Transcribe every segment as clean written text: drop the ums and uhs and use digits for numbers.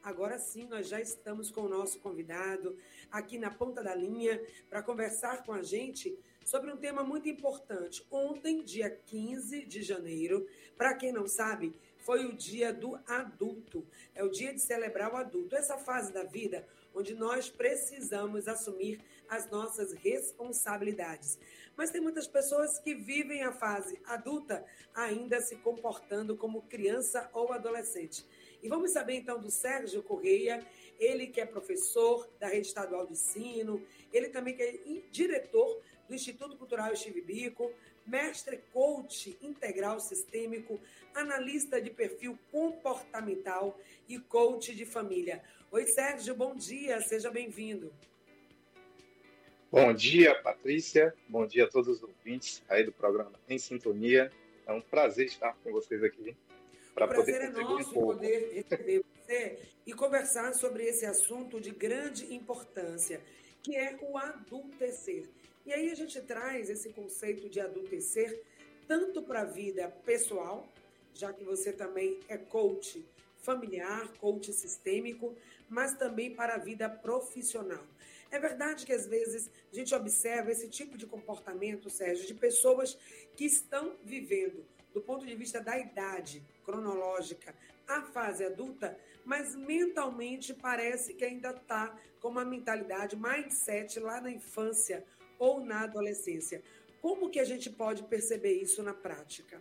Agora sim, nós já estamos com o nosso convidado aqui na ponta da linha para conversar com a gente sobre um tema muito importante. Ontem, dia 15 de janeiro, para quem não sabe, foi o dia do adulto. É o dia de celebrar o adulto. Essa fase da vida onde nós precisamos assumir as nossas responsabilidades. Mas tem muitas pessoas que vivem a fase adulta ainda se comportando como criança ou adolescente. E vamos saber então do Sérgio Correia, ele que é professor da Rede Estadual de Ensino, ele também que é diretor do Instituto Cultural Steve Biko, mestre coach integral sistêmico, analista de perfil comportamental e coach de família. Oi, Sérgio, bom dia, seja bem-vindo. Bom dia, Patrícia. Bom dia a todos os ouvintes aí do programa Em Sintonia. É um prazer estar com vocês aqui para poder contribuir um pouco. O prazer é nosso poder receber você e conversar sobre esse assunto de grande importância, que é o adultecer. E aí a gente traz esse conceito de adultecer tanto para a vida pessoal, já que você também é coach familiar, coach sistêmico, mas também para a vida profissional. É verdade que às vezes a gente observa esse tipo de comportamento, Sérgio, de pessoas que estão vivendo, do ponto de vista da idade cronológica, a fase adulta, mas mentalmente parece que ainda está com uma mentalidade, mindset lá na infância ou na adolescência. Como que a gente pode perceber isso na prática?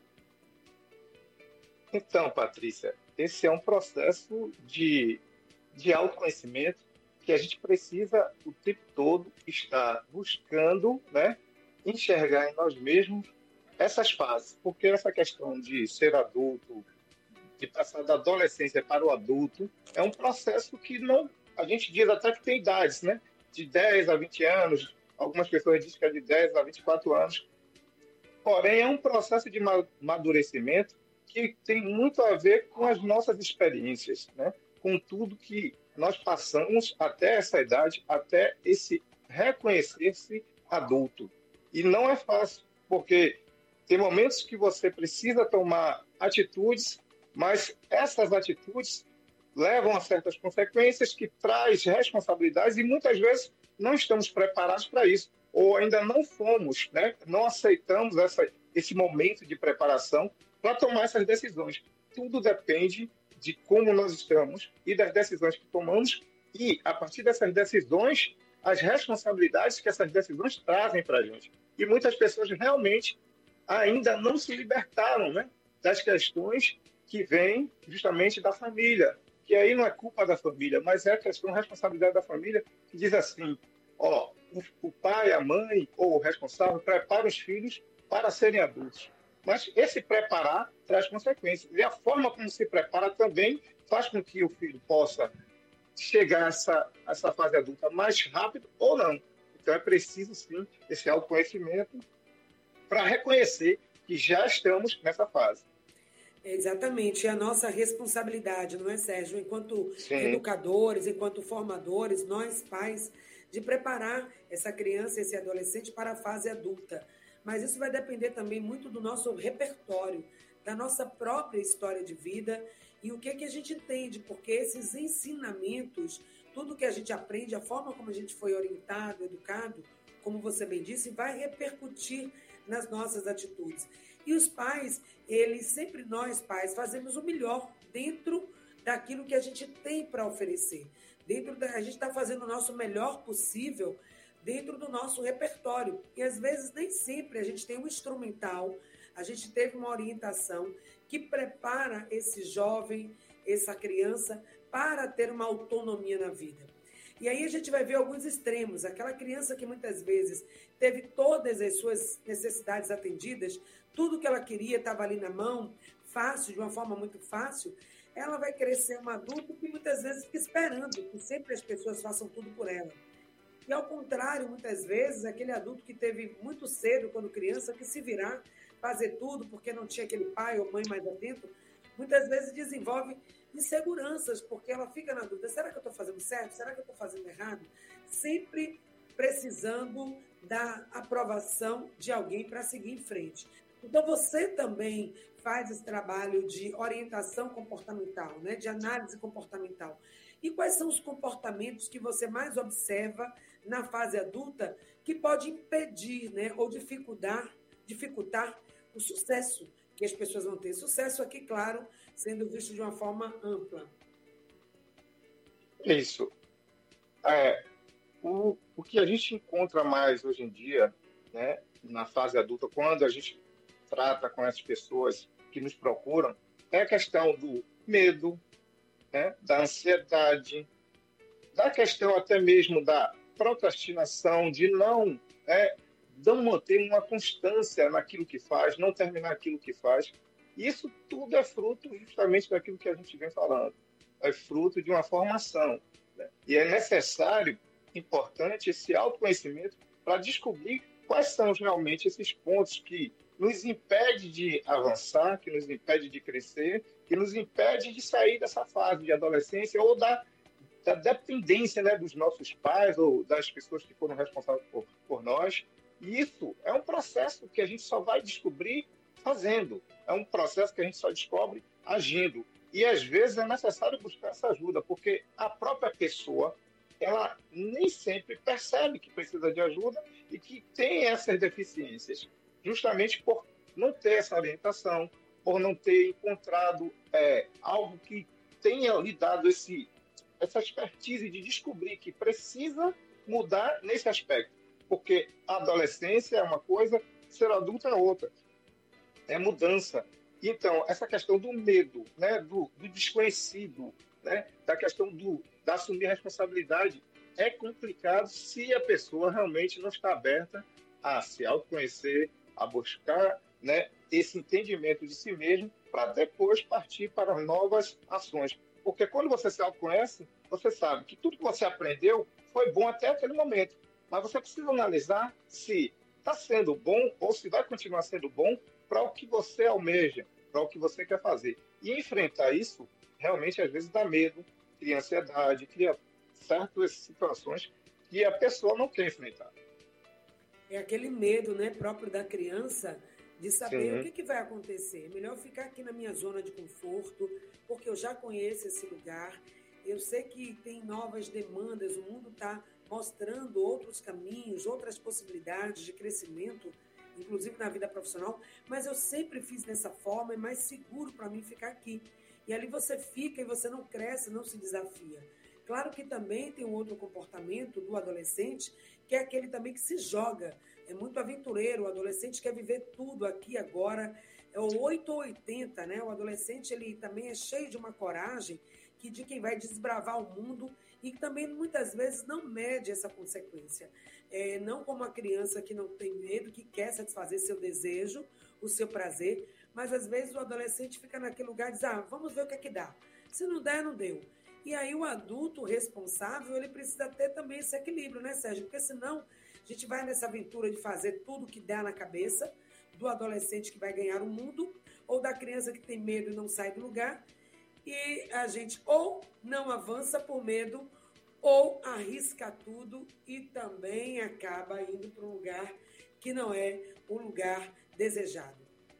Então, Patrícia, esse é um processo de autoconhecimento que a gente precisa o tempo todo estar buscando, né, enxergar em nós mesmos essas fases. Porque essa questão de ser adulto, de passar da adolescência para o adulto, é um processo que não... A gente diz até que tem idades, né? De 10 a 20 anos, algumas pessoas dizem que é de 10 a 24 anos. Porém, é um processo de amadurecimento que tem muito a ver com as nossas experiências, né? Com tudo que nós passamos até essa idade, até esse reconhecer-se adulto. E não é fácil, porque tem momentos que você precisa tomar atitudes, mas essas atitudes levam a certas consequências que traz responsabilidades e muitas vezes não estamos preparados para isso, ou ainda não fomos, né? Não aceitamos esse momento de preparação para tomar essas decisões. Tudo depende de como nós estamos e das decisões que tomamos e, a partir dessas decisões, as responsabilidades que essas decisões trazem para a gente. E muitas pessoas realmente ainda não se libertaram, né, das questões que vêm justamente da família, que aí não é culpa da família, mas é a questão, a responsabilidade da família, que diz assim, ó, o pai, a mãe ou o responsável prepara os filhos para serem adultos. Mas esse preparar traz consequências. E a forma como se prepara também faz com que o filho possa chegar a essa fase adulta mais rápido ou não. Então é preciso, sim, esse autoconhecimento para reconhecer que já estamos nessa fase. Exatamente, é a nossa responsabilidade, não é, Sérgio? Enquanto educadores, enquanto formadores, nós pais, de preparar essa criança, esse adolescente para a fase adulta. Mas isso vai depender também muito do nosso repertório, da nossa própria história de vida e o que a gente entende, porque esses ensinamentos, tudo que a gente aprende, a forma como a gente foi orientado, educado, como você bem disse, vai repercutir nas nossas atitudes. E os pais, nós pais, fazemos o melhor dentro daquilo que a gente tem para oferecer. A gente está fazendo o nosso melhor possível dentro do nosso repertório. E às vezes nem sempre a gente tem um instrumental, a gente teve uma orientação que prepara esse jovem, essa criança, para ter uma autonomia na vida. E aí a gente vai ver alguns extremos. Aquela criança que muitas vezes teve todas as suas necessidades atendidas, tudo que ela queria estava ali na mão, fácil, de uma forma muito fácil, ela vai crescer um adulto que muitas vezes fica esperando que sempre as pessoas façam tudo por ela. E ao contrário, muitas vezes, aquele adulto que teve muito cedo, quando criança, que se virar, fazer tudo porque não tinha aquele pai ou mãe mais atento, muitas vezes desenvolve inseguranças, porque ela fica na dúvida, será que eu estou fazendo certo? Será que eu estou fazendo errado? Sempre precisando da aprovação de alguém para seguir em frente. Então, você também faz esse trabalho de orientação comportamental, né? De análise comportamental. E quais são os comportamentos que você mais observa na fase adulta que pode impedir, né, ou dificultar o sucesso que as pessoas vão ter? Sucesso aqui, claro, sendo visto de uma forma ampla. Isso. O que a gente encontra mais hoje em dia, né, na fase adulta, quando a gente trata com as pessoas que nos procuram, é a questão do medo, né, da ansiedade, da questão até mesmo da procrastinação, de não manter uma constância naquilo que faz, não terminar aquilo que faz. Isso tudo é fruto justamente daquilo que a gente vem falando. É fruto de uma formação, né? E é necessário, importante, esse autoconhecimento para descobrir quais são realmente esses pontos que nos impedem de avançar, que nos impedem de crescer, que nos impedem de sair dessa fase de adolescência ou da dependência, né, dos nossos pais ou das pessoas que foram responsáveis por nós. E isso é um processo que a gente só vai descobrir fazendo. É um processo que a gente só descobre agindo. E, às vezes, é necessário buscar essa ajuda, porque a própria pessoa, ela nem sempre percebe que precisa de ajuda e que tem essas deficiências, justamente por não ter essa orientação, por não ter encontrado algo que tenha lhe dado essa expertise de descobrir que precisa mudar nesse aspecto. Porque a adolescência é uma coisa, ser adulto é outra. É mudança. Então, essa questão do medo, né, do desconhecido, né, da questão da assumir a responsabilidade, é complicado se a pessoa realmente não está aberta a se autoconhecer, a buscar, né, esse entendimento de si mesmo, para depois partir para novas ações. Porque quando você se autoconhece, você sabe que tudo que você aprendeu foi bom até aquele momento. Mas você precisa analisar se está sendo bom ou se vai continuar sendo bom para o que você almeja, para o que você quer fazer. E enfrentar isso, realmente, às vezes, dá medo, cria ansiedade, cria certas situações que a pessoa não quer enfrentar. É aquele medo, né, próprio da criança de saber Sim. o que vai acontecer. É melhor ficar aqui na minha zona de conforto, porque eu já conheço esse lugar, eu sei que tem novas demandas, o mundo está mostrando outros caminhos, outras possibilidades de crescimento, inclusive na vida profissional, mas eu sempre fiz dessa forma, é mais seguro para mim ficar aqui. E ali você fica e você não cresce, não se desafia. Claro que também tem um outro comportamento do adolescente, que é aquele também que se joga, é muito aventureiro, o adolescente quer viver tudo aqui agora, é o 8 ou 80, né? O adolescente ele também é cheio de uma coragem de quem vai desbravar o mundo e que também muitas vezes não mede essa consequência. Não como a criança que não tem medo, que quer satisfazer seu desejo, o seu prazer, mas às vezes o adolescente fica naquele lugar e diz, vamos ver o que é que dá. Se não der, não deu. E aí o adulto responsável, ele precisa ter também esse equilíbrio, né, Sérgio? Porque senão a gente vai nessa aventura de fazer tudo que dá na cabeça do adolescente que vai ganhar o mundo ou da criança que tem medo e não sai do lugar. E a gente ou não avança por medo ou arrisca tudo e também acaba indo para um lugar que não é o lugar desejado.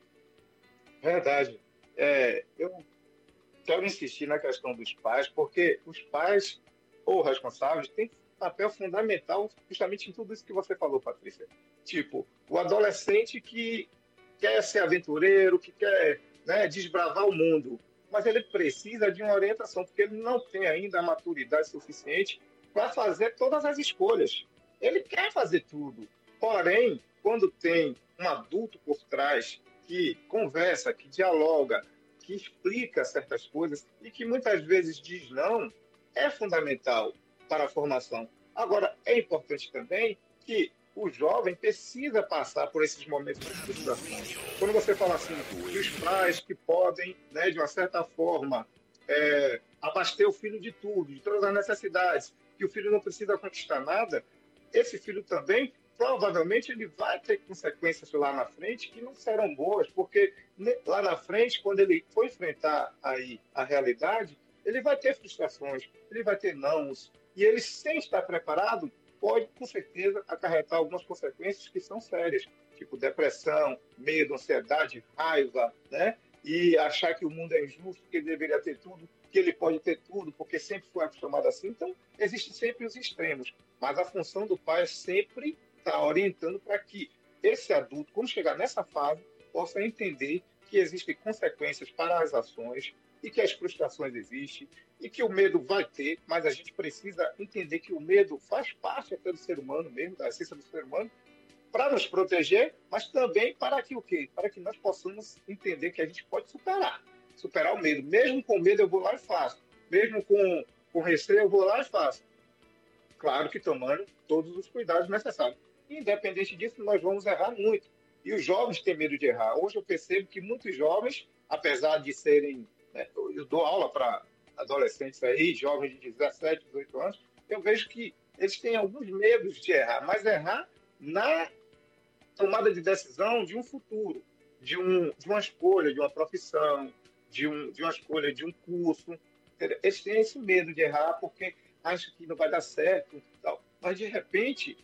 Verdade. Eu quero insistir na questão dos pais, porque os pais ou responsáveis têm papel fundamental justamente em tudo isso que você falou, Patrícia. Tipo, o adolescente que quer ser aventureiro, que quer, né, desbravar o mundo, mas ele precisa de uma orientação, porque ele não tem ainda a maturidade suficiente para fazer todas as escolhas. Ele quer fazer tudo. Porém, quando tem um adulto por trás que conversa, que dialoga, que explica certas coisas e que muitas vezes diz não, é fundamental para a formação. Agora, é importante também que o jovem precisa passar por esses momentos de frustração. Quando você fala assim, que os pais que podem, né, de uma certa forma, abaster o filho de tudo, de todas as necessidades, que o filho não precisa conquistar nada, esse filho também, provavelmente, ele vai ter consequências lá na frente que não serão boas, porque lá na frente, quando ele for enfrentar aí a realidade, ele vai ter frustrações, ele vai ter nãos, e ele, sem estar preparado, pode, com certeza, acarretar algumas consequências que são sérias, tipo depressão, medo, ansiedade, raiva, né? E achar que o mundo é injusto, que ele deveria ter tudo, que ele pode ter tudo, porque sempre foi acostumado assim. Então, existem sempre os extremos. Mas a função do pai é sempre estar orientando para que esse adulto, quando chegar nessa fase, possa entender que existem consequências para as ações e que as frustrações existem e que o medo vai ter, mas a gente precisa entender que o medo faz parte até do ser humano mesmo, da essência do ser humano, para nos proteger, mas também para que o quê? Para que nós possamos entender que a gente pode superar o medo. Mesmo com medo eu vou lá e faço. Mesmo com receio eu vou lá e faço. Claro que tomando todos os cuidados necessários. Independente disso, nós vamos errar muito. E os jovens têm medo de errar. Hoje eu percebo que muitos jovens, apesar de serem... Né, eu dou aula para adolescentes aí, jovens de 17, 18 anos, eu vejo que eles têm alguns medos de errar, mas errar na tomada de decisão de um futuro, de uma escolha, de uma profissão, de uma escolha de um curso. Eles têm esse medo de errar porque acham que não vai dar certo. Tal. Mas, de repente,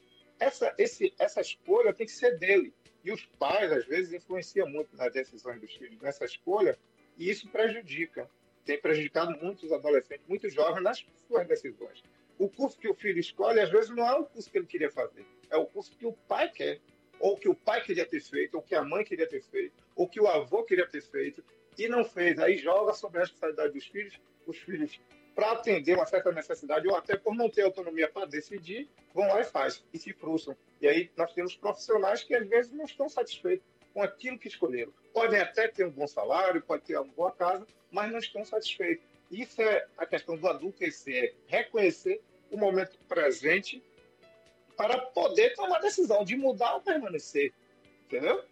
essa escolha tem que ser dele. E os pais, às vezes, influenciam muito nas decisões dos filhos nessa escolha, e isso prejudica. Tem prejudicado muitos adolescentes, muitos jovens nas suas decisões. O curso que o filho escolhe, às vezes, não é o curso que ele queria fazer. É o curso que o pai quer, ou que o pai queria ter feito, ou que a mãe queria ter feito, ou que o avô queria ter feito, e não fez. Aí joga sobre a responsabilidade dos filhos, os filhos, para atender uma certa necessidade, ou até por não ter autonomia para decidir, vão lá e fazem, e se frustram. E aí nós temos profissionais que, às vezes, não estão satisfeitos com aquilo que escolheram. Podem até ter um bom salário, pode ter uma boa casa, mas não estão satisfeitos. Isso é a questão do adultecer, é reconhecer o momento presente para poder tomar a decisão de mudar ou permanecer. Entendeu?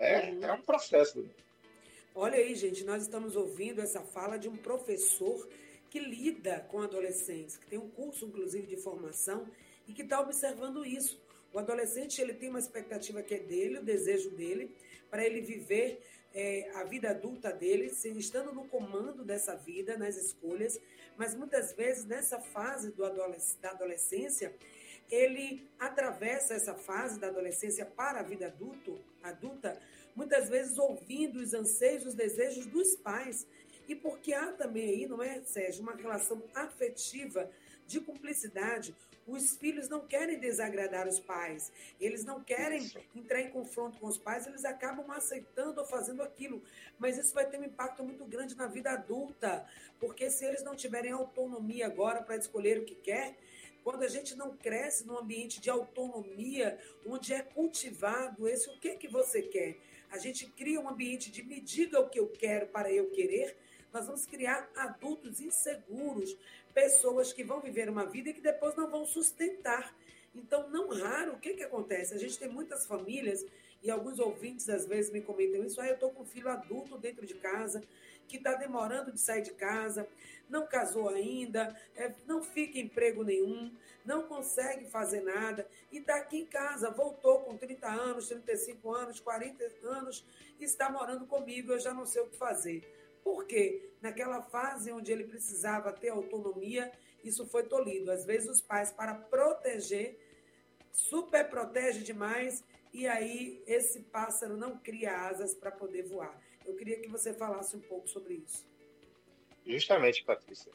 É um processo. Olha aí, gente, nós estamos ouvindo essa fala de um professor que lida com adolescentes, que tem um curso, inclusive, de formação e que está observando isso. O adolescente, ele tem uma expectativa que é dele, o desejo dele, para ele viver a vida adulta dele, estando no comando dessa vida, nas escolhas, mas muitas vezes, nessa fase da adolescência, ele atravessa essa fase da adolescência para a vida adulta, muitas vezes ouvindo os anseios, os desejos dos pais. E porque há também aí, não é, Sérgio, uma relação afetiva de cumplicidade. Os filhos não querem desagradar os pais, eles não querem entrar em confronto com os pais, eles acabam aceitando ou fazendo aquilo. Mas isso vai ter um impacto muito grande na vida adulta, porque se eles não tiverem autonomia agora para escolher o que quer, quando a gente não cresce num ambiente de autonomia, onde é cultivado esse o que você quer, a gente cria um ambiente de me diga o que eu quero para eu querer, nós vamos criar adultos inseguros, pessoas que vão viver uma vida e que depois não vão sustentar. Então, não raro, o que acontece? A gente tem muitas famílias, e alguns ouvintes às vezes me comentam isso, eu estou com um filho adulto dentro de casa, que está demorando de sair de casa, não casou ainda, não fica em emprego nenhum, não consegue fazer nada, e está aqui em casa, voltou com 30 anos, 35 anos, 40 anos, e está morando comigo, eu já não sei o que fazer. Por quê? Naquela fase onde ele precisava ter autonomia, isso foi tolhido. Às vezes os pais, para proteger, super protege demais, e aí esse pássaro não cria asas para poder voar. Eu queria que você falasse um pouco sobre isso. Justamente, Patrícia.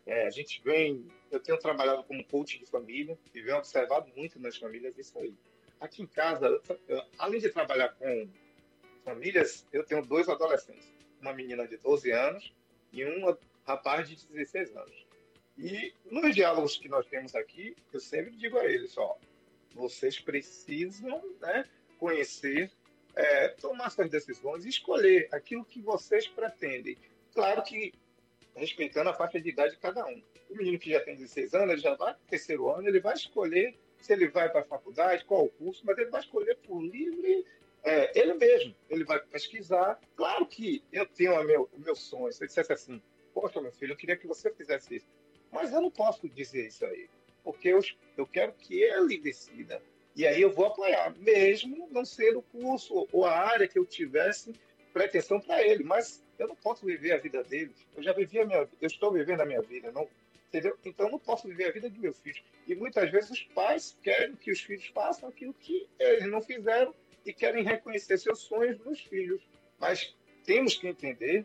Eu tenho trabalhado como coach de família e venho observado muito nas famílias isso aí. Aqui em casa, além de trabalhar com famílias, eu tenho 2 adolescentes. Uma menina de 12 anos e um rapaz de 16 anos. E nos diálogos que nós temos aqui, eu sempre digo a eles, vocês precisam, né, conhecer, tomar suas decisões e escolher aquilo que vocês pretendem. Claro que respeitando a faixa de idade de cada um. O menino que já tem 16 anos, ele já vai para o 3º ano, ele vai escolher se ele vai para a faculdade, qual o curso, mas ele vai escolher por livre... ele mesmo, ele vai pesquisar. Claro que eu tenho o meu sonho. Se eu dissesse assim, poxa, meu filho, eu queria que você fizesse isso. Mas eu não posso dizer isso aí, porque eu quero que ele decida. E aí eu vou apoiar, mesmo não sendo o curso ou a área que eu tivesse pretensão para ele. Mas eu não posso viver a vida dele. Eu já vivi a minha vida, eu estou vivendo a minha vida, não, entendeu? Então eu não posso viver a vida do meu filho. E muitas vezes os pais querem que os filhos façam aquilo que eles não fizeram, e querem reconhecer seus sonhos nos filhos. Mas temos que entender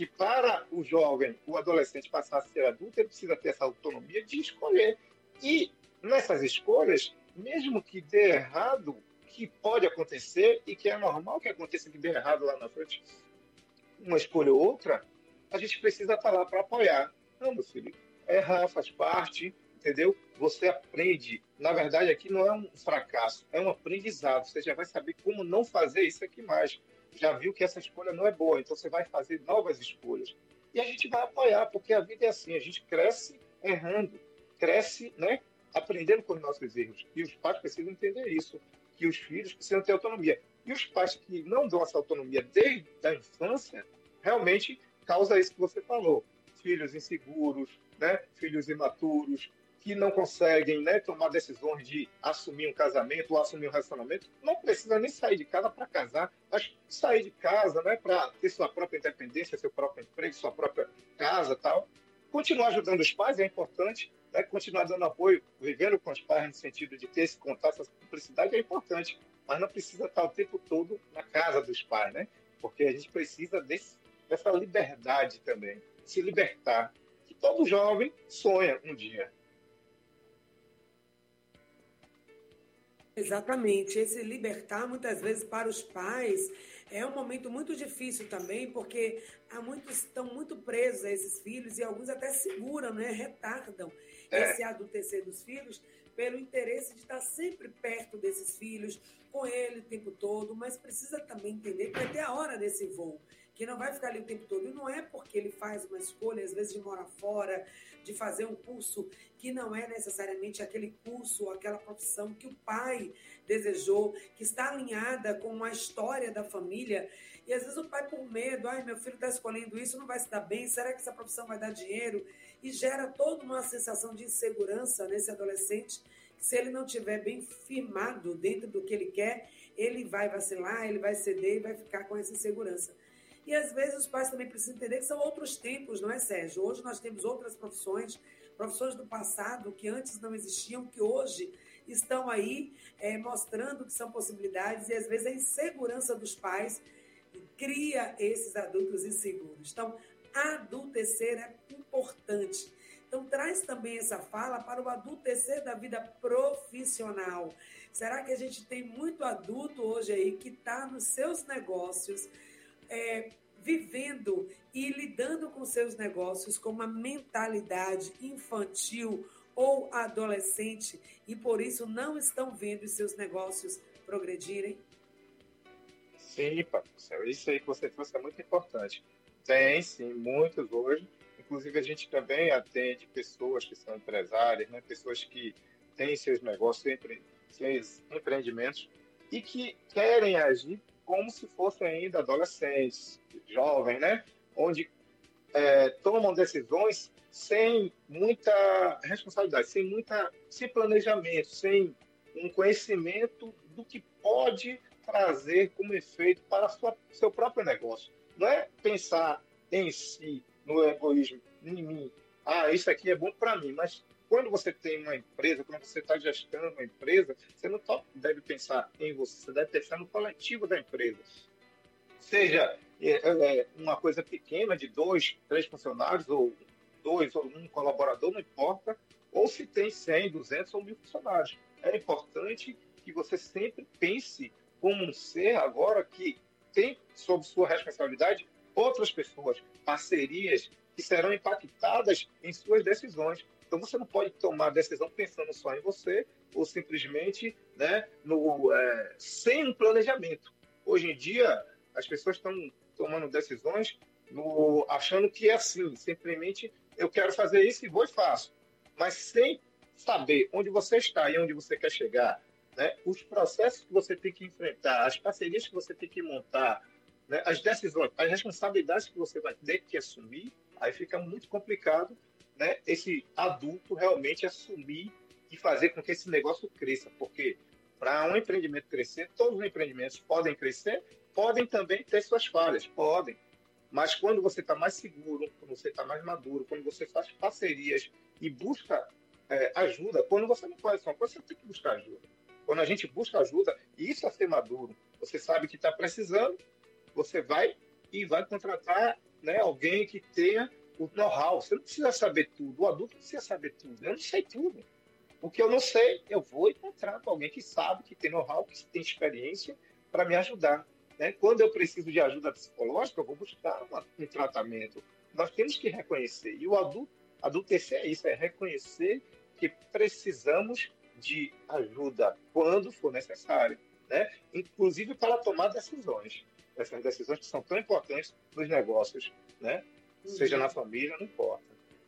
que para o jovem, o adolescente passar a ser adulto, ele precisa ter essa autonomia de escolher. E nessas escolhas, mesmo que dê errado, que pode acontecer e que é normal que aconteça que dê errado lá na frente, uma escolha ou outra, a gente precisa estar lá para apoiar. Não, meu filho, errar faz parte, entendeu? Você aprende. Na verdade, aqui não é um fracasso, é um aprendizado. Você já vai saber como não fazer isso aqui mais. Já viu que essa escolha não é boa, então você vai fazer novas escolhas. E a gente vai apoiar, porque a vida é assim, a gente cresce errando, cresce, né, aprendendo com os nossos erros. E os pais precisam entender isso, que os filhos precisam ter autonomia. E os pais que não dão essa autonomia desde a infância, realmente causa isso que você falou. Filhos inseguros, né, filhos imaturos, que não conseguem, né, tomar decisões de assumir um casamento ou assumir um relacionamento, não precisa nem sair de casa para casar, mas sair de casa, né, para ter sua própria independência, seu próprio emprego, sua própria casa, tal. Continuar ajudando os pais é importante, né, continuar dando apoio, vivendo com os pais no sentido de ter esse contato, essa cumplicidade é importante, mas não precisa estar o tempo todo na casa dos pais, né? Porque a gente precisa dessa liberdade também, se libertar, que todo jovem sonha um dia. Exatamente. Esse libertar, muitas vezes, para os pais, é um momento muito difícil também, porque há muitos estão muito presos a esses filhos e alguns até seguram, né? Retardam esse adultecer dos filhos pelo interesse de estar sempre perto desses filhos, com ele o tempo todo, mas precisa também entender que vai ter a hora desse voo, que não vai ficar ali o tempo todo. E não é porque ele faz uma escolha, às vezes, de morar fora, de fazer um curso que não é necessariamente aquele curso ou aquela profissão que o pai desejou, que está alinhada com a história da família. E, às vezes, o pai, por medo, meu filho está escolhendo isso, não vai se dar bem, será que essa profissão vai dar dinheiro? E gera toda uma sensação de insegurança nesse adolescente, que se ele não estiver bem firmado dentro do que ele quer, ele vai vacilar, ele vai ceder e vai ficar com essa insegurança. E, às vezes, os pais também precisam entender que são outros tempos, não é, Sérgio? Hoje nós temos outras profissões do passado que antes não existiam, que hoje estão aí mostrando que são possibilidades e, às vezes, a insegurança dos pais cria esses adultos inseguros. Então, adultecer é importante. Então, traz também essa fala para o adultecer da vida profissional. Será que a gente tem muito adulto hoje aí que está nos seus negócios, vivendo e lidando com seus negócios com uma mentalidade infantil ou adolescente e por isso não estão vendo os seus negócios progredirem? Sim, Patrícia, isso aí que você trouxe é muito importante. Tem, sim, muitos hoje. Inclusive, a gente também atende pessoas que são empresárias, né? Pessoas que têm seus negócios, seus empreendimentos e que querem agir como se fossem ainda adolescentes, jovens, né? Onde tomam decisões sem muita responsabilidade, sem planejamento, sem um conhecimento do que pode trazer como efeito para seu próprio negócio. Não é pensar em si, no egoísmo, em mim. Isso aqui é bom para mim, mas quando você tem uma empresa, quando você está gestando uma empresa, você não deve pensar em você deve pensar no coletivo da empresa. Seja uma coisa pequena de 2, 3 funcionários, ou 2 ou 1 colaborador, não importa, ou se tem 100, 200 ou 1.000 funcionários. É importante que você sempre pense como um ser agora que tem sob sua responsabilidade outras pessoas, parcerias que serão impactadas em suas decisões. Então, você não pode tomar decisão pensando só em você ou simplesmente, né, sem um planejamento. Hoje em dia, as pessoas estão tomando decisões achando que é assim, simplesmente eu quero fazer isso e vou e faço, mas sem saber onde você está e onde você quer chegar, né? Os processos que você tem que enfrentar, as parcerias que você tem que montar, né? As decisões, as responsabilidades que você vai ter que assumir, aí fica muito complicado, né? Esse adulto realmente assumir e fazer com que esse negócio cresça, porque para um empreendimento crescer, todos os empreendimentos podem crescer, podem também ter suas falhas, podem, mas quando você está mais seguro, quando você está mais maduro, quando você faz parcerias e busca ajuda, quando você não faz uma coisa, você tem que buscar ajuda. Quando a gente busca ajuda, e isso é ser maduro, você sabe que está precisando, você vai e vai contratar né, alguém que tenha o know-how. Você não precisa saber tudo. O adulto precisa saber tudo. Eu não sei tudo. O que eu não sei, eu vou encontrar com alguém que sabe, que tem know-how, que tem experiência para me ajudar. Né? Quando eu preciso de ajuda psicológica, eu vou buscar um tratamento. Nós temos que reconhecer. E o adultecer é isso, é reconhecer que precisamos de ajuda quando for necessário. Né? Inclusive para tomar decisões. Essas decisões que são tão importantes nos negócios, né? Seja na família, não importa.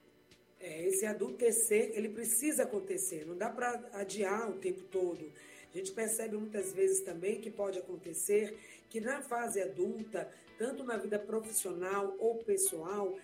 Esse adultecer, ele precisa acontecer, não dá para adiar o tempo todo. A gente percebe muitas vezes também que pode acontecer que na fase adulta, tanto na vida profissional ou pessoal,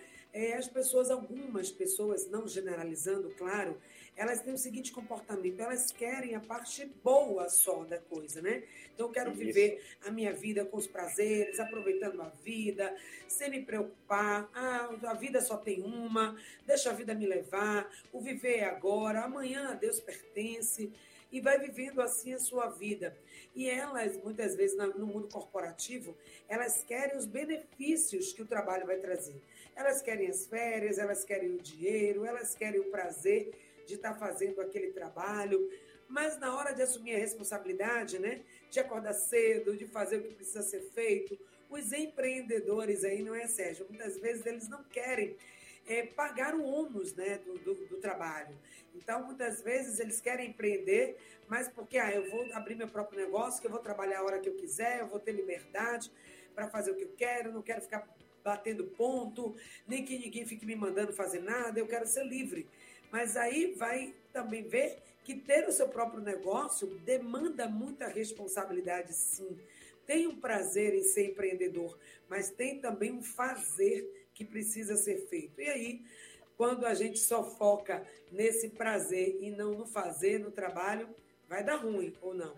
algumas pessoas, não generalizando, claro, elas têm o seguinte comportamento, elas querem a parte boa só da coisa, né? Então, eu quero viver a minha vida com os prazeres, aproveitando a vida, sem me preocupar. A vida só tem uma, deixa a vida me levar, o viver é agora, amanhã a Deus pertence, e vai vivendo assim a sua vida. E elas, muitas vezes, no mundo corporativo, elas querem os benefícios que o trabalho vai trazer. Elas querem as férias, elas querem o dinheiro, elas querem o prazer de estar fazendo aquele trabalho, mas na hora de assumir a responsabilidade, né, de acordar cedo, de fazer o que precisa ser feito, os empreendedores aí, não é, Sérgio? Muitas vezes eles não querem pagar o ônus, né, do trabalho. Então, muitas vezes eles querem empreender, mas porque eu vou abrir meu próprio negócio, que eu vou trabalhar a hora que eu quiser, eu vou ter liberdade para fazer o que eu quero, não quero ficar batendo ponto, nem que ninguém fique me mandando fazer nada, eu quero ser livre. Mas aí vai também ver que ter o seu próprio negócio demanda muita responsabilidade, sim. Tem um prazer em ser empreendedor, mas tem também um fazer que precisa ser feito. E aí, quando a gente só foca nesse prazer e não no fazer, no trabalho, vai dar ruim ou não?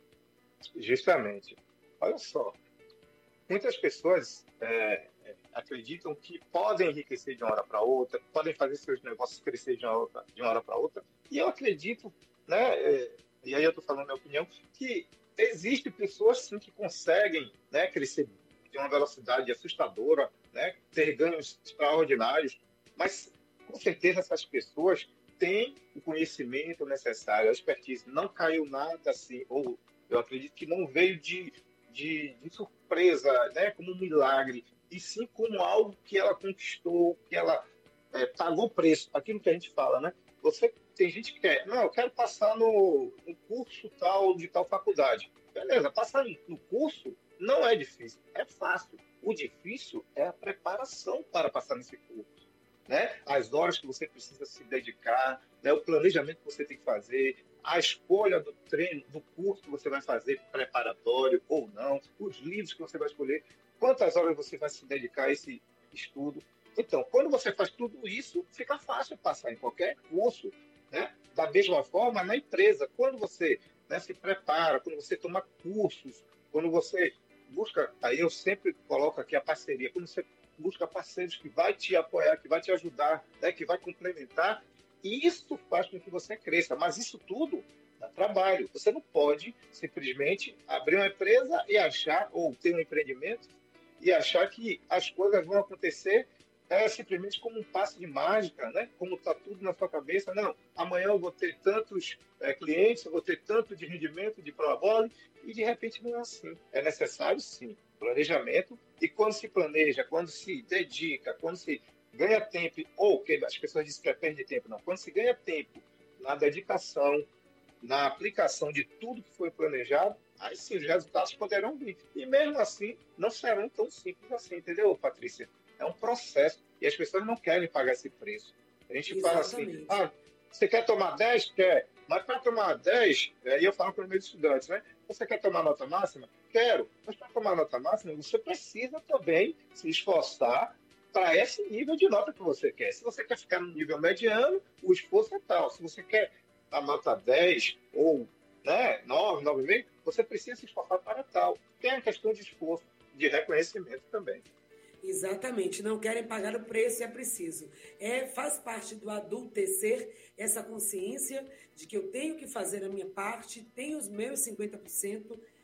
Justamente. Olha só, muitas pessoas acreditam que podem enriquecer de uma hora para outra, podem fazer seus negócios crescer de uma hora para outra. E eu acredito, né, e aí eu estou falando a minha opinião, que existem pessoas sim que conseguem, né, crescer de uma velocidade assustadora, né, ter ganhos extraordinários, mas com certeza essas pessoas têm o conhecimento necessário, a expertise. Não caiu nada assim, ou eu acredito que não veio de surpresa, né, como um milagre, e sim como algo que ela conquistou, que ela pagou preço, aquilo que a gente fala, né? Tem gente que quer, não, eu quero passar no curso tal, de tal faculdade. Beleza, passar no curso não é difícil, é fácil. O difícil é a preparação para passar nesse curso. Né? As horas que você precisa se dedicar, né? O planejamento que você tem que fazer, a escolha do treino, do curso que você vai fazer, preparatório ou não, os livros que você vai escolher, quantas horas você vai se dedicar a esse estudo. Então, quando você faz tudo isso, fica fácil passar em qualquer curso. Né? Da mesma forma, na empresa, quando você, né, se prepara, quando você toma cursos, quando você busca, aí eu sempre coloco aqui a parceria, quando você busca parceiros que vai te apoiar, que vai te ajudar, né, que vai complementar, e isso faz com que você cresça. Mas isso tudo dá trabalho. Você não pode simplesmente abrir uma empresa e achar, ou ter um empreendimento, e achar que as coisas vão acontecer simplesmente como um passe de mágica, né? Como está tudo na sua cabeça. Não, amanhã eu vou ter tantos clientes, eu vou ter tanto de rendimento de prolabore, e de repente não é assim. É necessário, sim, planejamento, e quando se planeja, quando se dedica, quando se ganha tempo, ou que as pessoas dizem que é perda de tempo, não, quando se ganha tempo na dedicação, na aplicação de tudo que foi planejado, aí sim os resultados poderão vir. E mesmo assim, não serão tão simples assim, entendeu, Patrícia? É um processo, e as pessoas não querem pagar esse preço. A gente Exatamente. Fala assim, você quer tomar 10? Quer. Mas para tomar 10, aí eu falo para os meus estudantes, né? Você quer tomar nota máxima? Quero. Mas para tomar nota máxima, você precisa também se esforçar para esse nível de nota que você quer. Se você quer ficar no nível mediano, o esforço é tal. Se você quer a nota 10 ou 9, 9,5, você precisa se esforçar para tal. Tem a questão de esforço, de reconhecimento também. Exatamente, não querem pagar o preço e é preciso. Faz parte do adultecer essa consciência de que eu tenho que fazer a minha parte, tenho os meus 50%,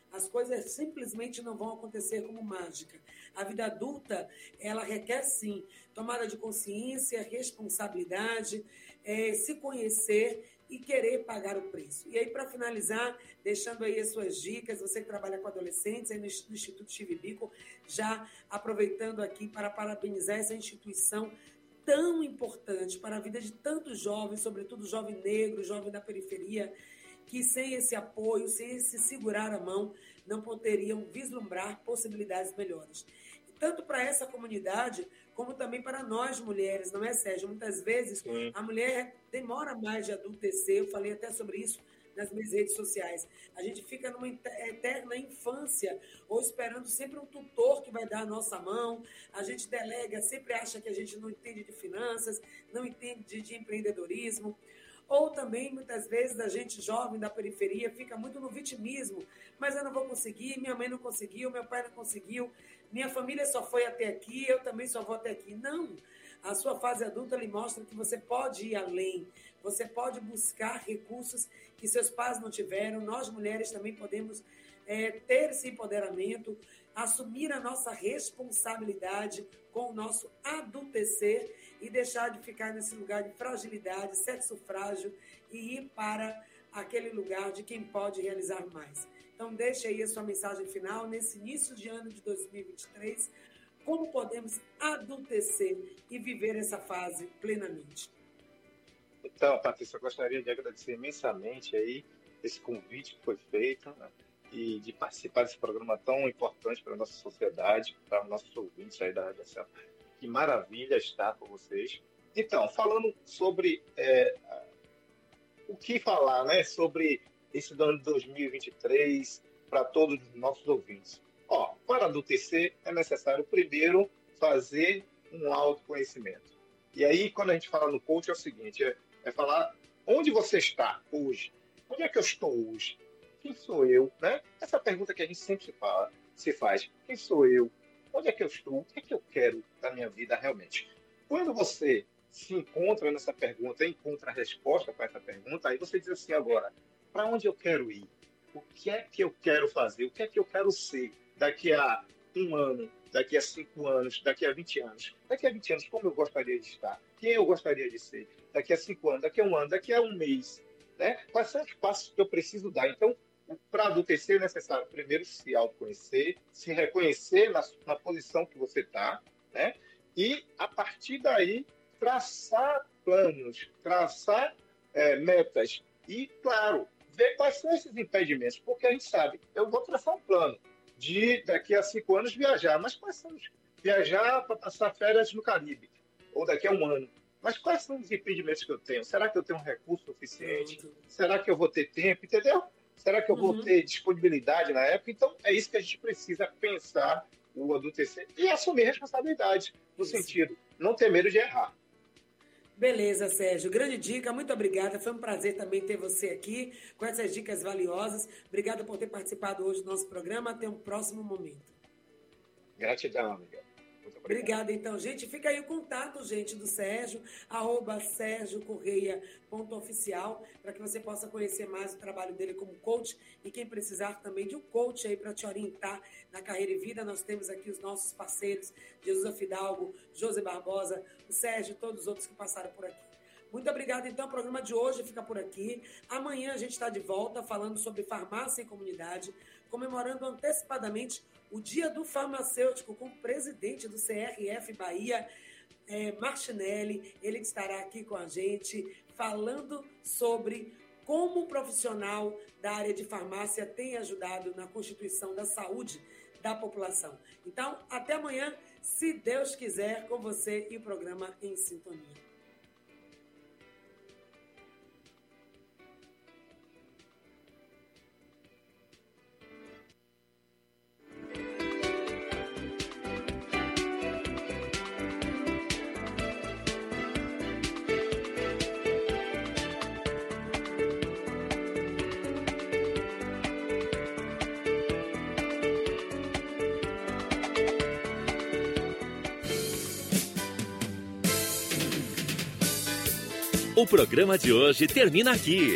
As coisas simplesmente não vão acontecer como mágica. A vida adulta, ela requer, sim, tomada de consciência, responsabilidade, se conhecer e querer pagar o preço. E aí, para finalizar, deixando aí as suas dicas, você que trabalha com adolescentes aí no Instituto Chivibico, já aproveitando aqui para parabenizar essa instituição tão importante para a vida de tantos jovens, sobretudo jovem negro, jovem da periferia, que sem esse apoio, sem esse segurar a mão, não poderiam vislumbrar possibilidades melhores. E tanto para essa comunidade, como também para nós mulheres, não é, Sérgio? Muitas vezes a mulher demora mais de adultecer, eu falei até sobre isso nas minhas redes sociais. A gente fica numa eterna infância, ou esperando sempre um tutor que vai dar a nossa mão, a gente delega, sempre acha que a gente não entende de finanças, não entende de empreendedorismo, ou também, muitas vezes, a gente jovem da periferia fica muito no vitimismo, mas eu não vou conseguir, minha mãe não conseguiu, meu pai não conseguiu, minha família só foi até aqui, eu também só vou até aqui. Não, a sua fase adulta lhe mostra que você pode ir além, você pode buscar recursos que seus pais não tiveram, nós mulheres também podemos ter esse empoderamento, assumir a nossa responsabilidade com o nosso adultecer e deixar de ficar nesse lugar de fragilidade, sexo frágil e ir para aquele lugar de quem pode realizar mais. Então, deixe aí a sua mensagem final nesse início de ano de 2023, como podemos adultecer e viver essa fase plenamente. Então, Patrícia, eu gostaria de agradecer imensamente aí esse convite que foi feito, né, e de participar desse programa tão importante para a nossa sociedade, para os nossos ouvintes aí da Rádio Céu. Que maravilha estar com vocês. Então, falando sobre o que falar, né, sobre esse ano de 2023 para todos os nossos ouvintes. Para adultecer é necessário primeiro fazer um autoconhecimento. E aí, quando a gente fala no coach, é o seguinte, é falar onde você está hoje. Onde é que eu estou hoje? Quem sou eu? Né? Essa pergunta que a gente sempre se faz. Quem sou eu? Onde é que eu estou? O que é que eu quero da minha vida realmente? Quando você se encontra nessa pergunta, encontra a resposta para essa pergunta, aí você diz assim agora, para onde eu quero ir? O que é que eu quero fazer? O que é que eu quero ser daqui a 1 ano, daqui a 5 anos, daqui a 20 anos? Daqui a 20 anos, como eu gostaria de estar? Quem eu gostaria de ser? Daqui a 5 anos, daqui a 1 ano, daqui a 1 mês? Né? Quais são os passos que eu preciso dar? Então, para adultecer é necessário primeiro se autoconhecer, se reconhecer na posição que você está, né? E, a partir daí, traçar planos, traçar metas e, claro, ver quais são esses impedimentos, porque a gente sabe, eu vou traçar um plano de daqui a 5 anos viajar, mas quais são viajar para passar férias no Caribe, ou daqui a 1 ano. Mas quais são os impedimentos que eu tenho? Será que eu tenho um recurso suficiente? Será que eu vou ter tempo? Entendeu? Será que eu vou ter disponibilidade na época? Então, é isso que a gente precisa pensar, o adultecer, e assumir responsabilidade, no sentido, não ter medo de errar. Beleza, Sérgio. Grande dica, muito obrigada. Foi um prazer também ter você aqui com essas dicas valiosas. Obrigada por ter participado hoje do nosso programa. Até um próximo momento. Gratidão, amiga. Obrigada, então, gente. Fica aí o contato, gente, do Sérgio, @sergiocorreia.oficial, para que você possa conhecer mais o trabalho dele como coach e quem precisar também de um coach aí para te orientar na carreira e vida. Nós temos aqui os nossos parceiros, Jesus Fidalgo, José Barbosa, o Sérgio e todos os outros que passaram por aqui. Muito obrigada, então. O programa de hoje fica por aqui. Amanhã a gente está de volta falando sobre farmácia em comunidade, comemorando antecipadamente o Dia do Farmacêutico com o presidente do CRF Bahia, Martinelli. Ele estará aqui com a gente falando sobre como o profissional da área de farmácia tem ajudado na constituição da saúde da população. Então, até amanhã, se Deus quiser, com você e o programa Em Sintonia. O programa de hoje termina aqui.